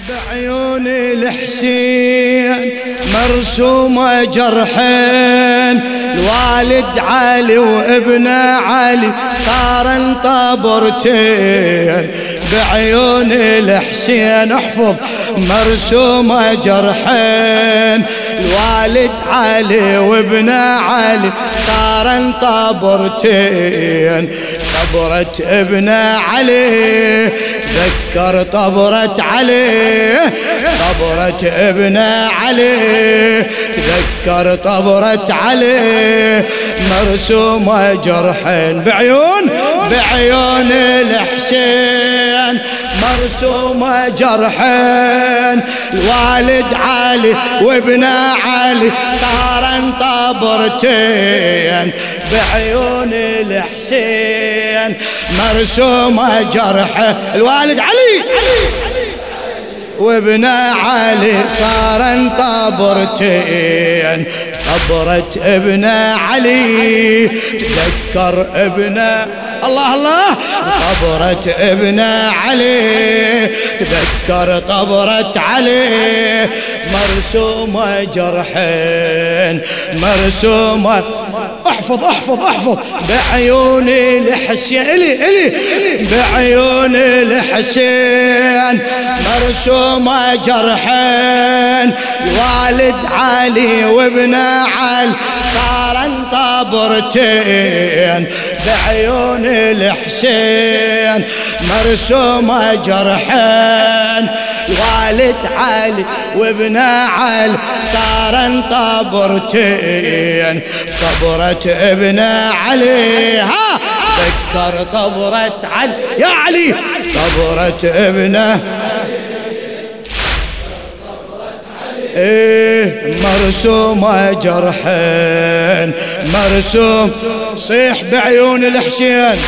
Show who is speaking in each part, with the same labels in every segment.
Speaker 1: بعيون الحسين مرسومة جرحين، الوالد علي وابنه علي صار طابرتين. بعيون الحسين احفظ مرسومة جرحين، الوالد علي وابنه علي صار طابرتين. طبرة ابنه علي تذكر طبرة علي، طبرة ابنه علي تذكر طبرة علي مرسومة جرحين. بعيون الحسين مرسومة جرحين، الوالد علي وابنه علي صار طابرتين. بعيون الحسين مرسومة جرحين، الوالد علي وابنه علي صار طابرتين. طبرة ابنه علي تذكر ابنه الله الله، طبرة ابنه علي تذكر طبرة علي مرسومة جرحين مرسومة. احفظ بعيون الحسين إلي بعيون الحسين مرسومة جرحين، الوالد علي وابنه علي صار طابرتين. بعيون الحسين مرسومة جرحين، الوالد علي وابنه علي صار طابرتين. طبرة ابنه علي ها ذكر طبرة علي يا علي، طبرة ابنه مرسومة جرحين مرسوم. صيح بعيون الحسين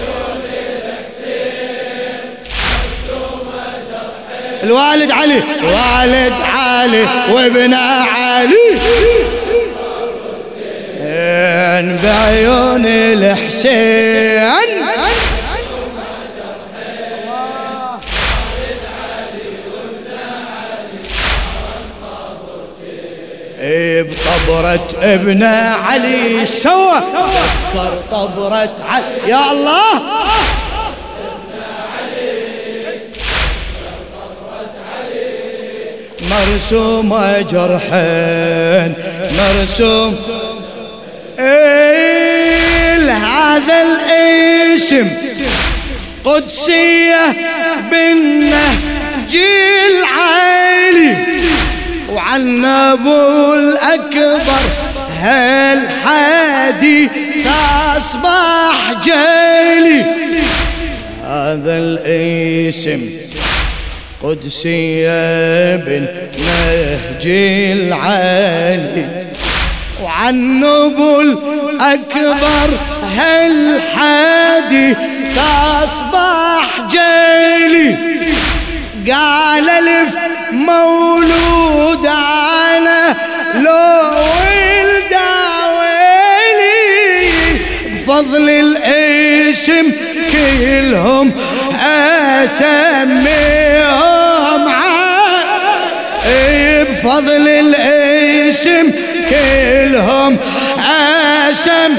Speaker 1: الوالد علي، الوالد علي وابنه علي بعيون الحسين بطبرة ابنه علي سوى ذكر طبرة علي يا الله. مرسومة جرحين مرسوم. هذا الاسم قدسية بالنهج العالي، وعن ابو الاكبر هالحادي تصبح جالي. هذا الاسم قدسية بالنهج العالي، وعن ابو الاكبر هالحادي تصبح جالي. قال الف مولود انا لو ولد ويلي، بفضل الاسم كلهم اسميهم بفضل الاسم كلهم اسم.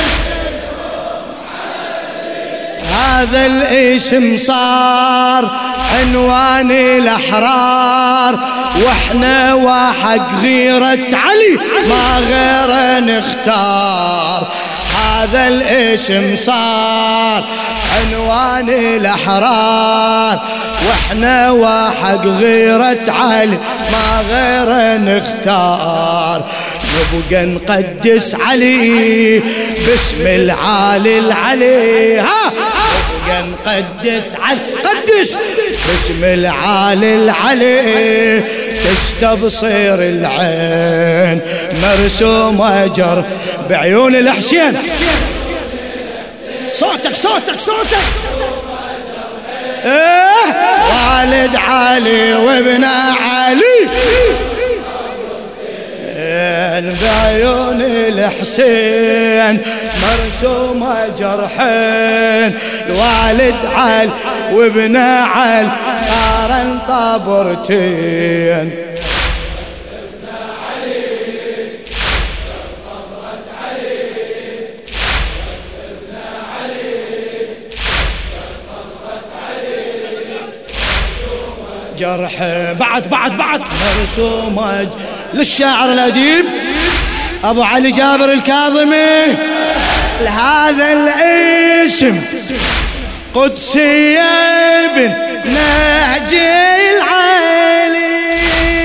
Speaker 1: هذا الاسم صار عنوان الأحرار، واحنا وحق غيرة علي ما غير نختار. هذا الاسم صار عنوان الأحرار، واحنا وحق غيرة علي ما غير نختار. نبقى نقدس علي باسم العالي العلي ها، نبقى نقدس علي قدس باسم العالي العلي تستبصر العين مرسومة جر بعيون الحسين. صوتك والد علي وابن علي بعيون الحسين مرسومة جرحين، الوالد علي وابن علي صار طابرتين. جرح بعد مرسومة للشاعر الأديب أبو علي جابر الكاظمي. لهذا الاسم قدسي بن نهج العالي،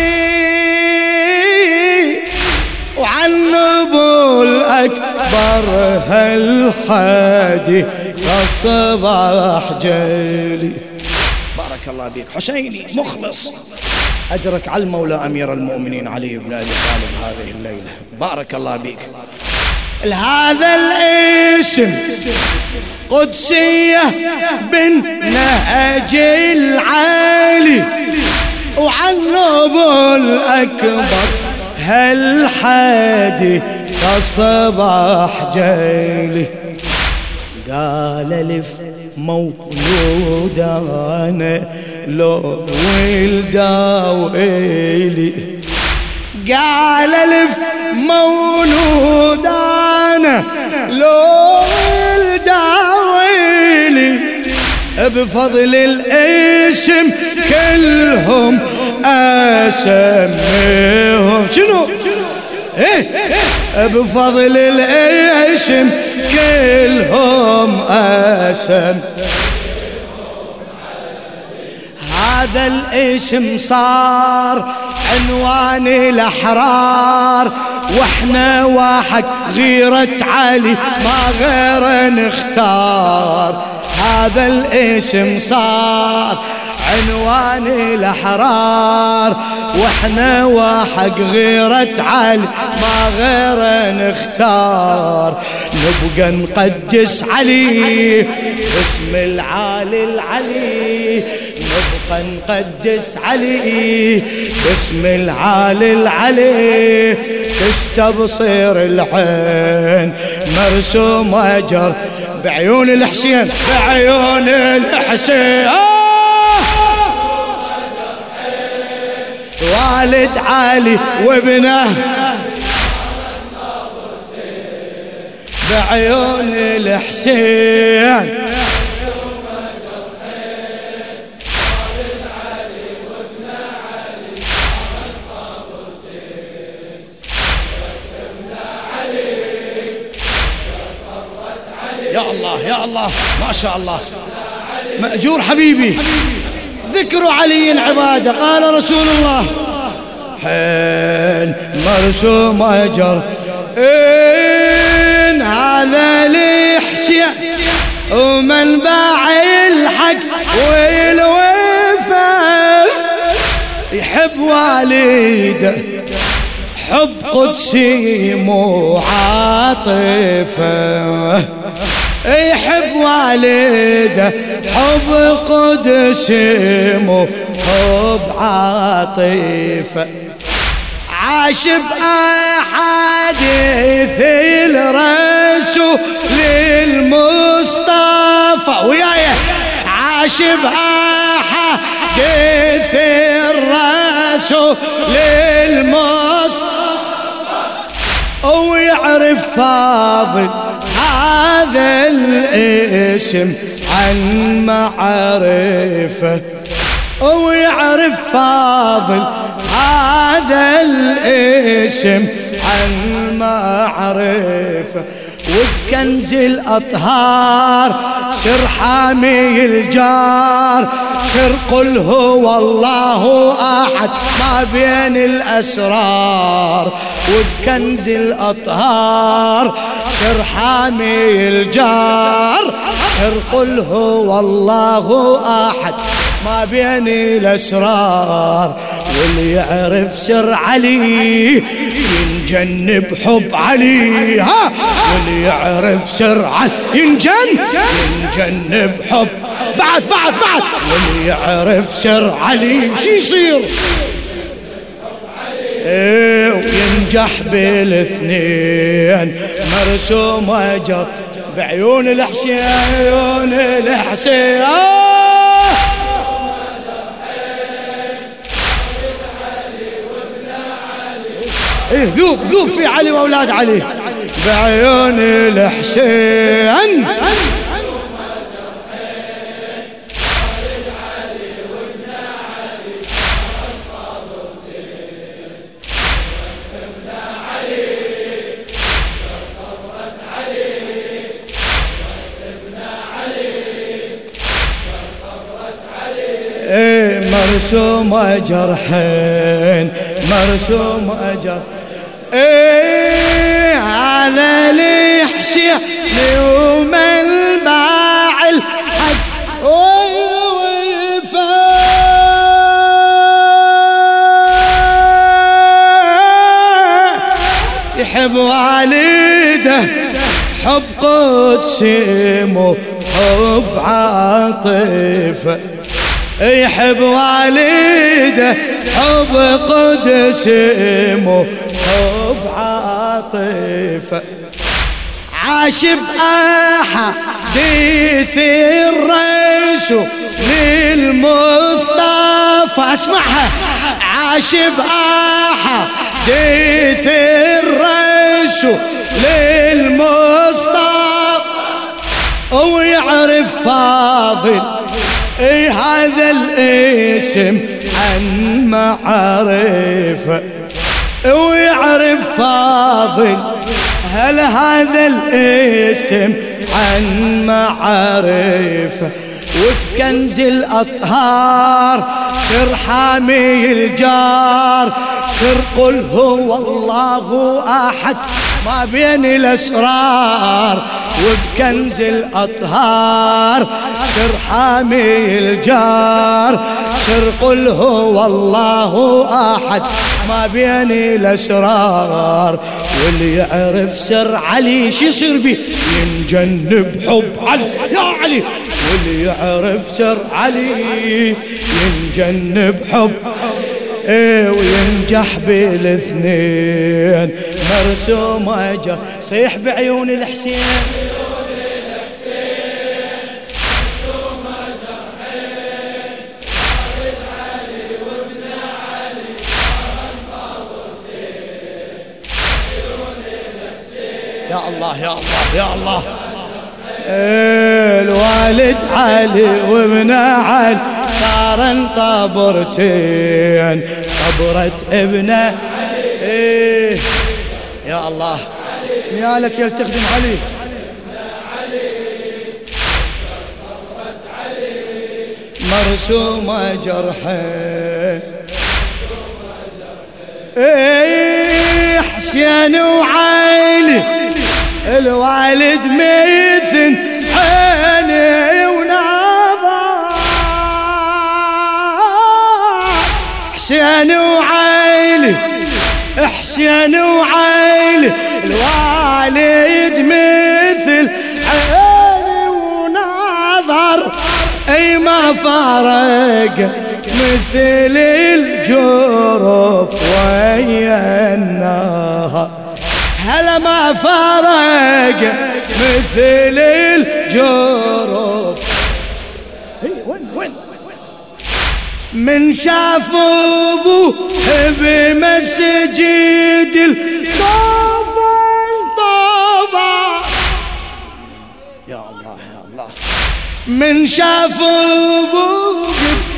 Speaker 1: وعن أبو الأكبر هالحادي فالصباح جالي. بارك الله بك حسيني مخلص، أجرك على المولى أمير المؤمنين علي بن أبي طالب هذه الليلة. بارك الله بك. لهذا الاسم قدسية بن نهج العالي، وعن أبو الأكبر هالحادي فالصباح جالي. قال لف مولود أنا لو ولدا ويلي، قال لف مولود أنا لو ولدا ويلي، بفضل الاسم كلهم أسميهم. شنو؟ بفضل الاسم كلهم أسم. هذا الاسم صار عنوان الأحرار، واحنا واحد غيرة علي ما غير نختار. هذا الاسم صار عنوان الأحرار، واحنا واحد غيرة علي ما غير نختار. نبقى نقدس علي باسم العالي العلي، نبقى نقدس علي باسم العالي العلي. تستبصر العين مرسوم أجر بعيون الحسين، بعيون الحسين. والد علي وابنه بعيون الحسين. يا الله يا الله ما شاء الله، مأجور حبيبي. ذكر علي عبادة، قال رسول الله حين مرسوم أجر إن هذا الحسين ومنبع الحق والوفا، يحب والده حب قدسي مو عاطفة، يحب والده حب قدسي مو حب عاطفة. عاش بأحاديث الرسول المصطفى وياي، عاش بأحاديث الرسول المصطفى، ويعرف فاضل هذا الاسم عن معرفة، ويعرف فاضل هذا الاسم عن معرفة. وبكنز الأطهار سر حامي الجار، سر قل هو الله أحد ما بين الأسرار. وبكنز الأطهار سر حامي الجار، سر قل هو الله أحد ما بين الأسرار. واللي يعرف سر علي ينجن بحب علي، ها واللي يعرف سر علي ينجن بحب بعد واللي يعرف سر علي شي يصير؟ وينجح بالاثنين مرسوم وجر بعيون الحسين عيون الحسين ذوب في علي واولاد علي بعيون الحسين مرسوم جرحين مرسوم جرحين على الحسين يوم الباع الحق ووفاء يحب والده حب قدسي مو حب عاطفة يحب والده حب قدسي مو حب عاطفة عاش بأحاديث الرسول للمصطفى اسمعها عاش بأحاديث الرسول للمصطفى ويعرف فاضل هذا الاسم عن معرفة ويعرف فاضل هل هذا الاسم عن معرفة وبكنز الأطهار سر حامي الجار سر قل هو الله أحد ما بين الأسرار وبكنز الأطهار سر حامي الجار سر قل هو الله أحد ما بين الأسرار واللي يعرف سر علي شو يصير بي ينجنب حب علي يا علي واللي يعرف سر علي ينجنب حب وينجح بالاثنين مرسوم وجه صيح بعيون الحسين يا الله يا الله يا الله الوالد علي وابن علي صار طبرتين طبرة ابنه يا الله ميالك يلتخدم علي مرسوم جرحين حسين وعلي الوالد مثل عيني ونظر حسين وعلي حسين وعلي الوالد مثل عيني ونظر اي ما فارق مثل الجرف ويا النهر هلا ما فارق مثل الجرف وين من شاف ابوه بمسجد الكفن طبع يا الله يا الله من شاف ابوه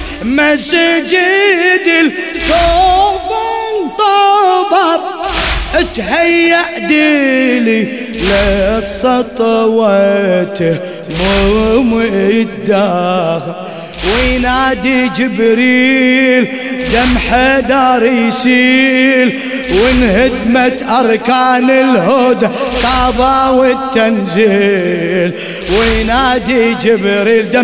Speaker 1: مسجد الكفن طبع اتهيأ ديلي للسطوته مو مداخل وينادي جبريل دم حدار يسيل وانهدمت أركان الهدى صابا والتنزيل وينادي جبريل دم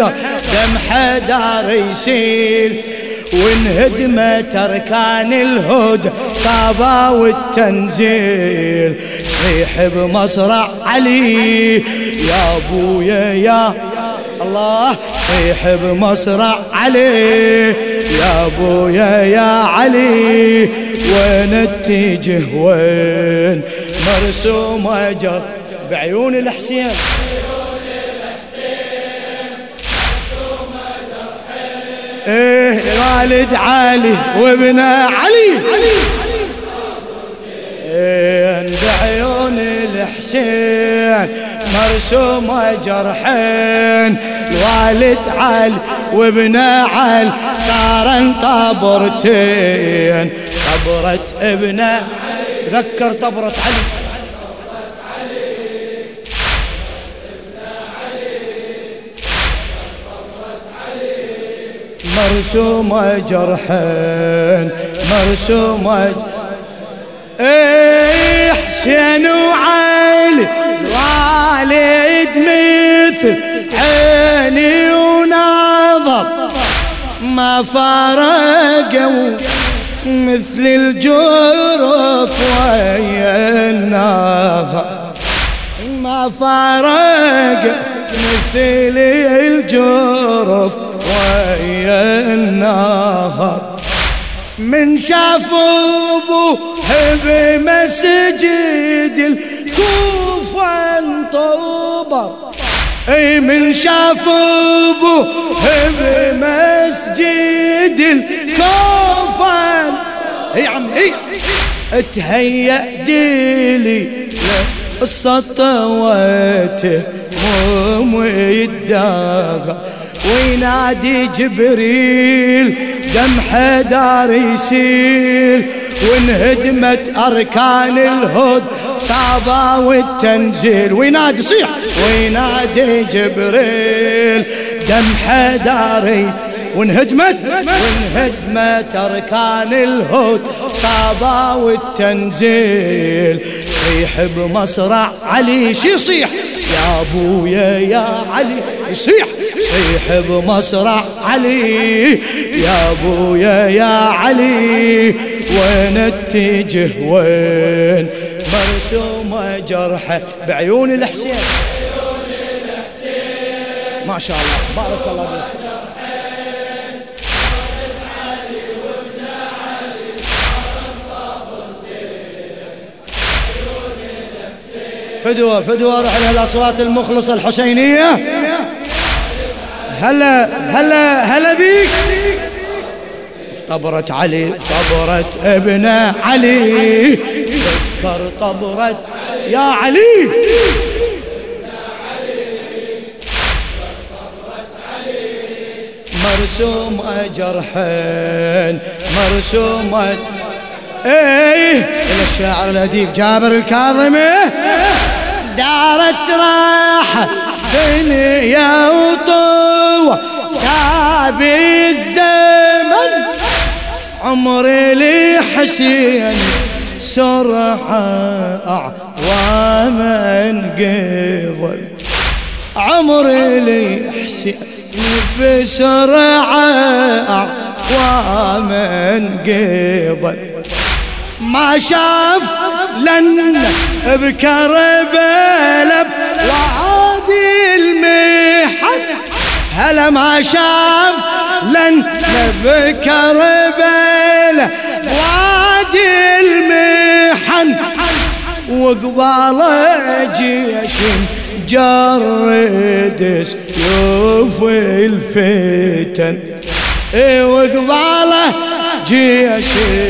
Speaker 1: حدار يسيل وانهدمت أركان الهدى صابا والتنزيل صيح بمصرع علي يا أبويا يا الله صيح بمصرع علي يا أبويا يا علي وين اتجه وين مرسومة جر بعيون الحسين ايه والد علي وابن علي بعيون الحسين مرسومة جرحين الوالد علي وابن علي صار طبرتين طبرة ابن تذكر طبرة علي مرسومة جرحين مرسومة ايه حسين وعلي الوالد مثل عيني ونظر ما فارقوا مثل الجرف ويا النظر ما فارق مثل الجرف ويا النهر من شاف ابوه بمسجد الكوفة انطبر اي من شاف ابوه بمسجد الكوفة اي عمي اتهيأ ديلي السطوات مو يداغ وينادي جبريل دم حدار يسيل وانهدمت أركان الهد صعبة والتنزيل وينادي صيح وينادي جبريل دم حدار يسيل وانهدمت أركان الهد صعبة والتنزيل صيح بمصرع علي شي صيح يا ابويا يا علي يصيح صيح بمصرع علي يا ابويا يا علي وين اتجه وين مرسومة جرحه بعيون الحسين ما شاء الله بارك الله فيك فدوة روح لها الأصوات المخلصة الحسينية هلا بيك طبرة علي طبرة ابن علي ذكر طبرة يا علي مرسومة جرحين مرسومة ايه الشاعر الأديب جابر الكاظمي دارت راحة دنيا وطوة تابي الزمن عمري لي حسين سرعة أعواما انقضل عمري لي حسين بسرعة أعواما انقضل ما شاف لن بكربلاء وعادي المحن هلا ما شاف لن بكربلاء وعادي المحن وقبال جيش جرد سيوف الفتن وقباله جيش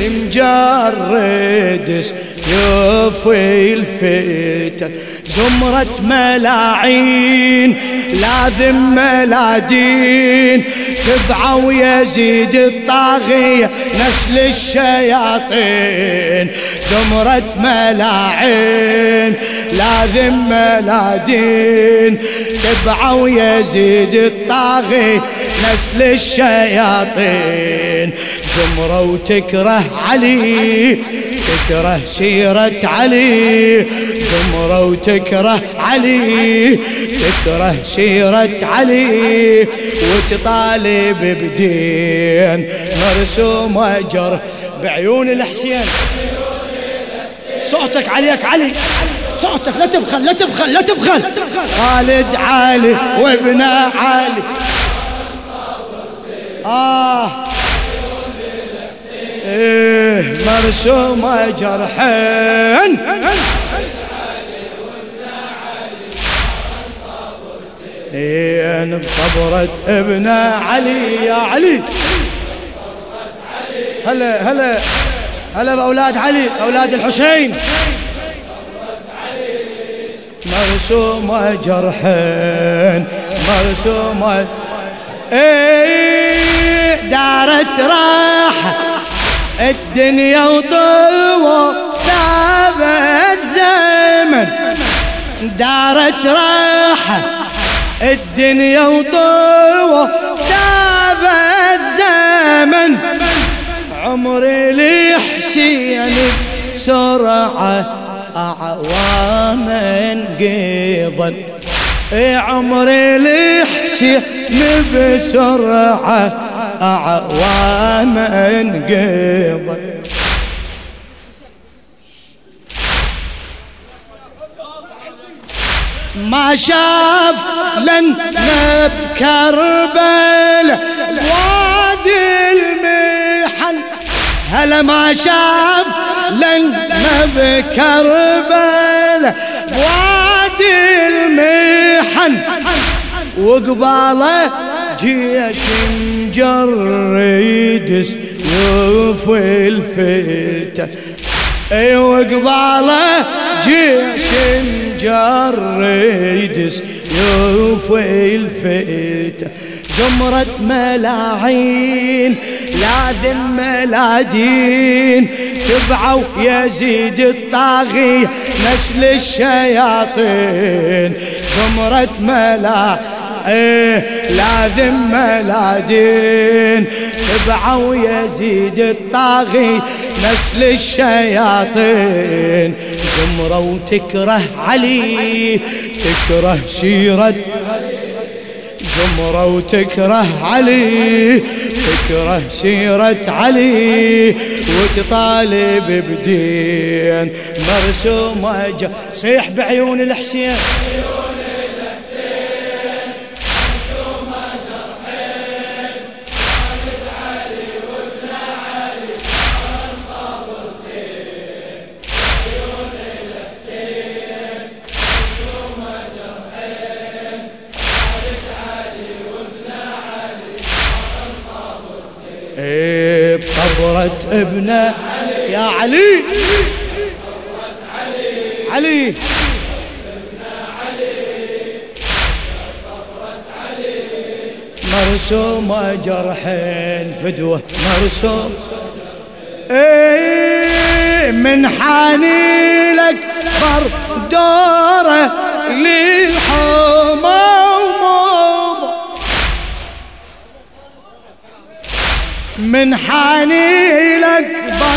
Speaker 1: مجرد سيوف الفتن زمرة ملاعين لاذم ملادين تبعوا يزيد الطاغية نسل الشياطين زمرة ملاعين لاذم ملادين تبعوا يزيد الطاغية نسل الشياطين زمرة وتكره علي تكره سيرة علي زمرة وتكره علي تكره سيرة علي وتطالب بدين مرسومة جرح بعيون الحسين صوتك عليك علي صوتك لا تبخل لا تبخل لا تبخل خالد علي وابن علي مرسومة جرحين بقبرة ابن علي يا علي. هلا هلا هلا بأولاد علي أولاد الحسين. مرسومة جرحين مرسومة دارت راحة الدنيا وطوى تاب الزمن. دارت راحة الدنيا وطوى تاب الزمن. عمري لحسين بسرعة أعواما قضى. عمري لحسين بسرعة أعواما قضى. ما شاف لن بكربلاء وادي المحن. هلا ما شاف لن بكربلاء وادي المحن. وقباله جيش مجرد سيوف الفتن. وقباله جيش مجرد سيوف الفتن. زمرة ملاعين لاذن ملادين تبعوا يزيد الطاغية نسل الشياطين. زمرة لاذن ملادين تبعوا يزيد الطاغي نسل الشياطين. زمرة وتكره علي تكره سيرة. زمرة وتكره علي تكره سيرة علي وتطالب بدين مرسومة. صيح بعيون الحسين بقبرة ابنه يا علي. علي مرسومة جرحين فدوة مرسوم. من حاني لك دوره للحمى وموضة. من حاني لك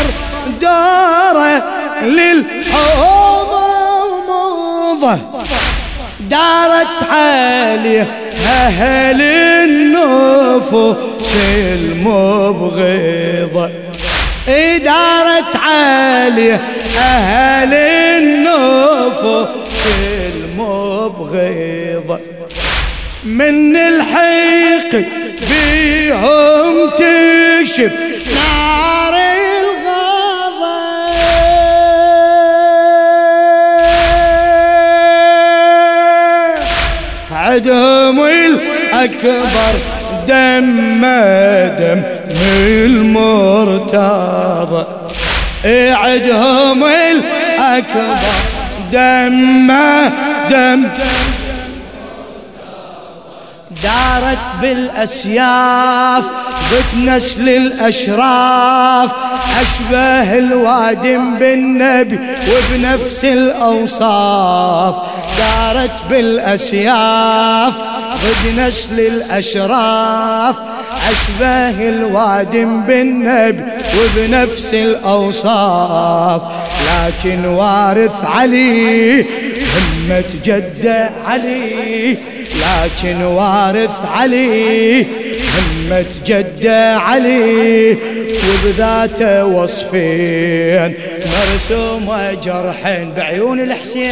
Speaker 1: دوره للحمى وموضة. دارت عليه أهل النفوس المبغضة. دارت عليه أهل النفوس المبغضة. من الحق بيهم تكشف نار الغضب. عدهم الأكبر دم المرتضى. عدهم الأكبر دم دارت بالأسياف ضد نسل الأشراف. أشبه الوادم بالنبي وبنفس الأوصاف. دارت بالأسياف ضد نسل الأشراف. أشبه الوادم بالنبي وبنفس الأوصاف. لكن وارث علي همة جده علي. لكن وارث علي همة جده علي وبذاته وصفين مرسومة جرحين بعيون الحسين.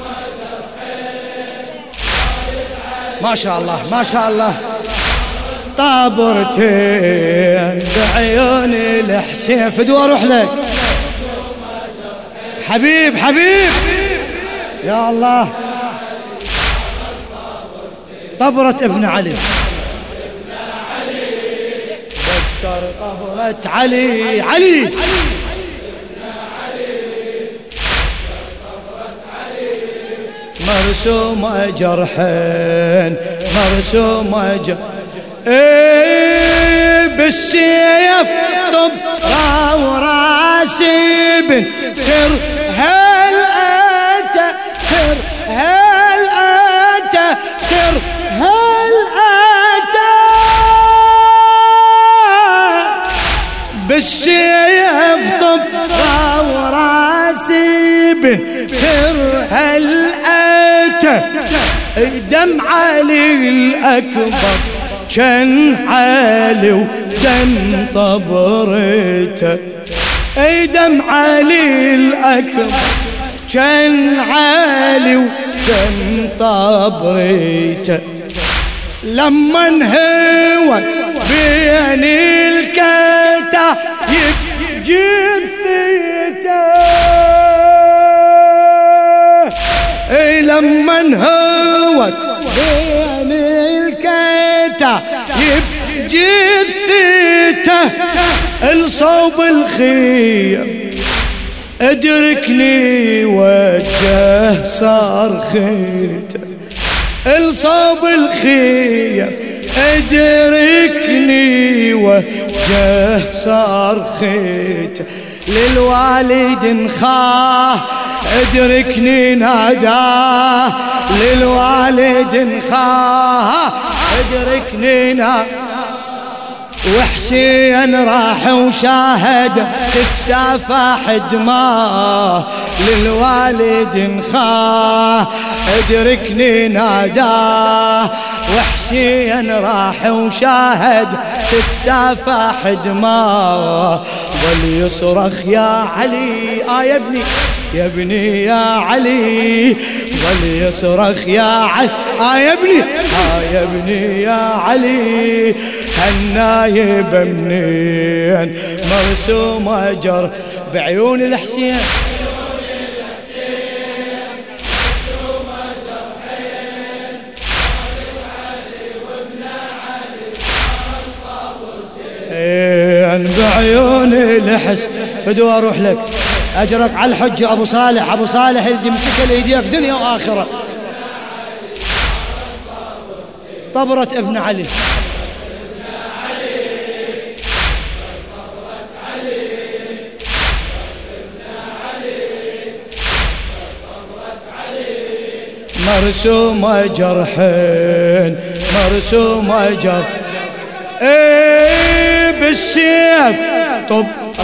Speaker 1: ما شاء الله ما شاء الله. طابرتين بعيون الحسين. فدوى اروح لك حبيب حبيب يا الله. طبرة ابن علي ذكر طبرة علي علي مرسومة جرحين مرسومة بالسيف طب وراسي بن سر هل أنت سر هل أنت سر هل أنت بالسيف طب وراسي بن سر هل أنت دم علي الأكبر كان عالي ودم طبرته. اي دم علي الأكبر كان عالي ودم طبرته. لما انهوى بين الكتايب جثته. اي لما انهوى بين الكتايب جثته الصوب الخير ادركني وجه صار خيته. الصوب الخير ادركني وجه صار خيته. للوالد خاه ادركني ناداه. للوالد خاه ادركني ناداه. وحسين راح وشاهد تتسافح دماه. للوالد خاه ادركني ناداه. وحسين راح وشاهد تتسافح دماه. ظل يصرخ يا علي يا ابني يا ابني يا علي. ظل يصرخ يا علي يا ابني يا ابني يا علي. هالنايب منين مرسومة جر بعيون الحسين. بعيون الحسين. فدوى اروح لك اجرك على الحج ابو صالح. ابو صالح يمسك الايديك دنيا واخره. طبرة ابن علي مرسومة جرحين مرسومة جرح. بالسيف طب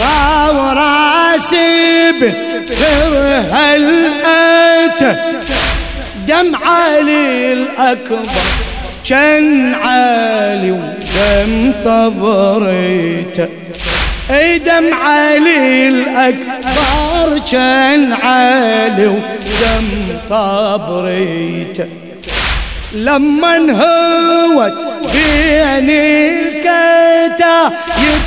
Speaker 1: وراسي بسر هل أنت دم علي الأكبر كان عالي ودم طبريته. اي دم علي الأكبر كان عالي ودم طبريته. لما انهوت بين الكتايب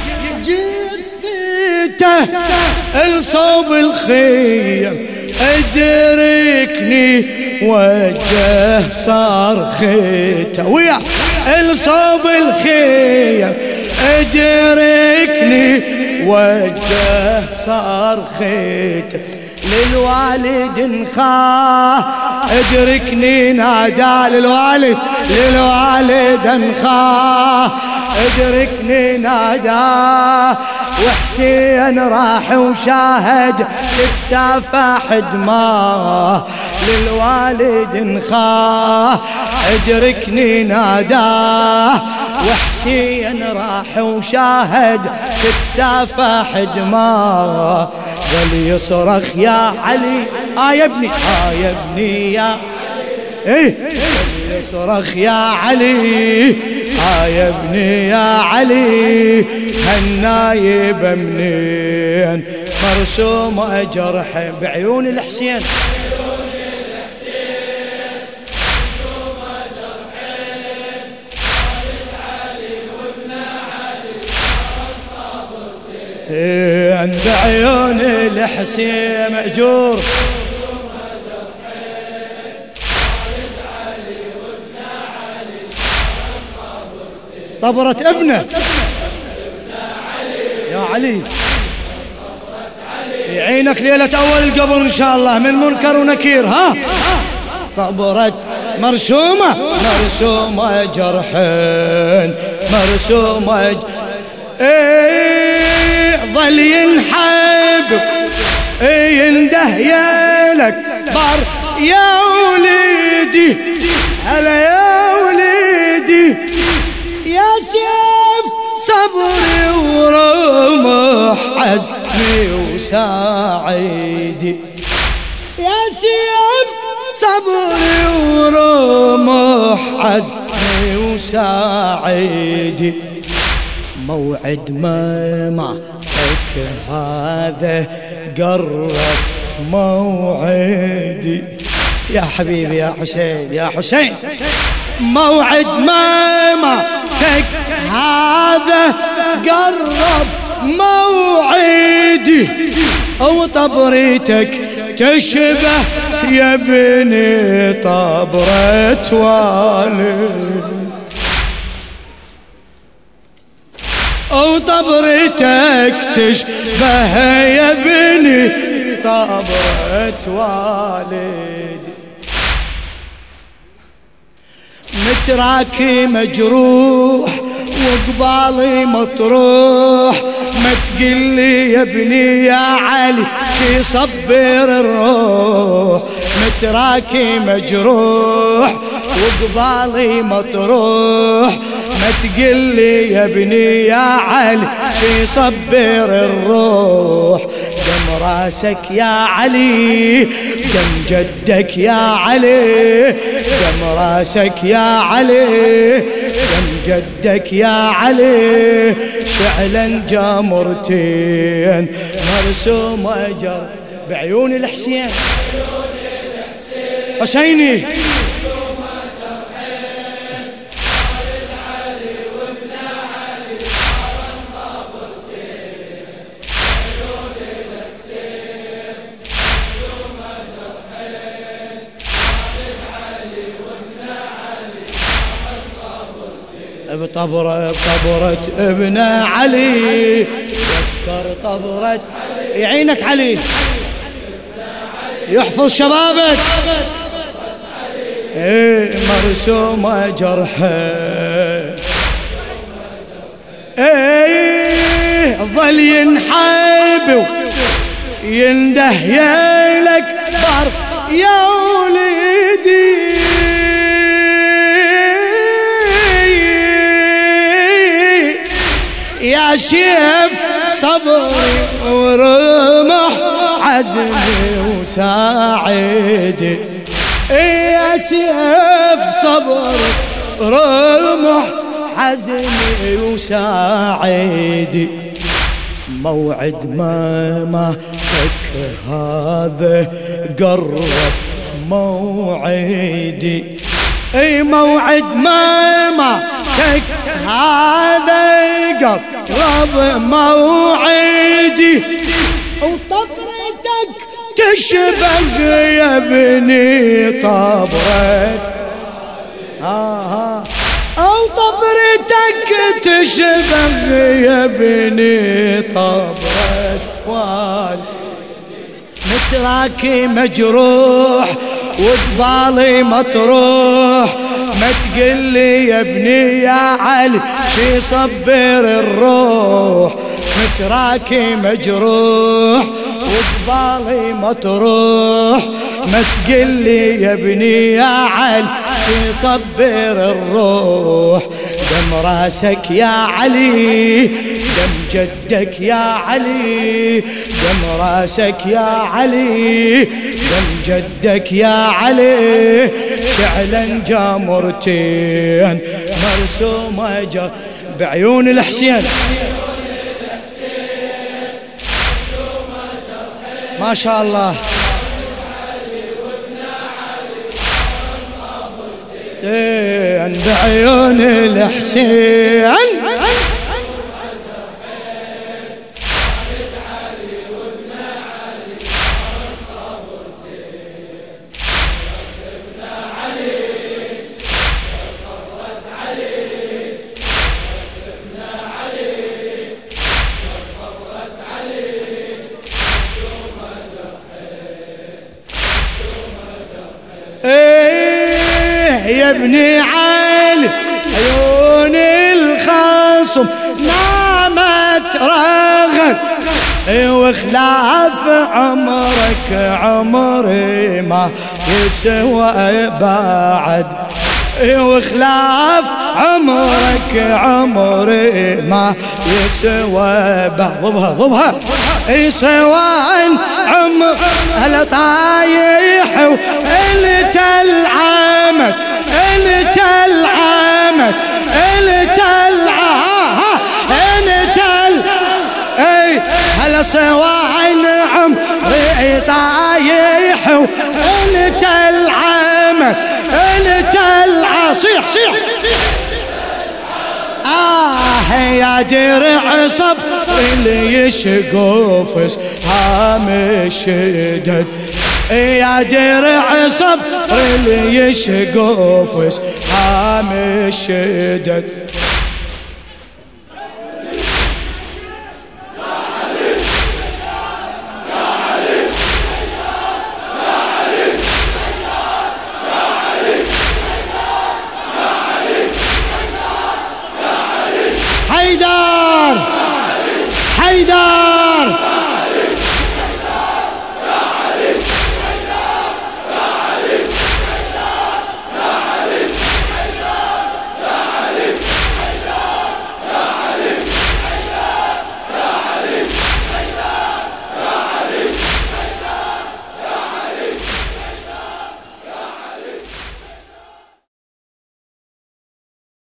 Speaker 1: جثته الصوب الخيم ادركني وجه صار خيته. ويا الصوب الخيم ادركني وجه صار خيته. للوالد خاه ادركني نادى. للوالد خاه ادركني نادى. وحسين راح وشاهد تتسافح دماه. للوالد خاه ادركني نادى. وحسين راح وشاهد تتسافح دماه. ظل يصرخ يا علي يا ابني يا ابني يا ايه. ظل يصرخ يا علي يا ابني يا علي. هالنايب منين مرسومة جرح بعيون الحسين. بعيون الحسين مأجور. طبرة ابنه يا علي، يعينك ليلة أول القبر إن شاء الله من منكر ونكير. ها طبرة مرسومة جرحين مرسومة ظل ينحب ينده يالك بار يا وليدي، هلا يا وليدي، يا سيف صبري ورمح عزمي وساعدي، يا سيف صبري ورمح عزمي وساعدي. موعد مماتك هذا قرب موعدي يا حبيبي يا حسين يا حسين. موعد مماتك هذا قرب موعدي، وطبرتك تشبه يا ابني طبرة والد، وطبرتك تشبه يا ابني طبرة والدي. متراكي مجروح وقبالي مطروح، ما تقلي يا ابني يا علي شي صبر الروح. متراكي مجروح وقبالي مطروح، ما تقلي يا ابني يا علي شي صبر الروح. دم راسك يا علي، دم جدك يا علي، دم راسك يا علي، دم جدك يا علي، شعلا جامرتين مرسومة جر بعيون الحسين حسيني. بطبرة ابن علي، ذكر طبرة يعينك علي، يحفظ شبابك. مرسومة جرحه ظل ينحب ينده يالك بار يا وليدي، يا سيف صبري ورمح عزمي وساعدي، يا سيف صبري ورمح عزمي وساعدي. موعد مماتك هذا قرب موعدي، موعد مماتك هذا قرب موعدي، وطبرتك تشبه يا ابني طبرة أو طبرتك تشبه يا ابني طبرة والد. متراكي مجروح وقبالي مطروح، ما تقلي يا ابني يا علي شي صبر الروح. متراكي مجروح وقبالي مطروح، ما تقلي يا ابني يا علي شي صبر الروح. دم راسك يا علي، دم جدك يا علي، دم راسك يا علي، دم جدك يا علي، شعلا جامرتين مرسومة بعيون الحسين. ما شاء الله بعيون الحسين يا ابن علي عيون الخصم نامت رغد وخلاف عمرك عمري ما يسوى بعد وخلاف عمرك عمري ما يسوى بعد ضبها يسوى عمر هلا طايح وانت العمد انت العمد انت انت اي هلا سواء عمري طايح وانت العمد انت صيح صيح يا درع صبر اللي يشقوفس هام الشدد يا درع صبر اللي يشقوفس هام الشدد حيدر حيدر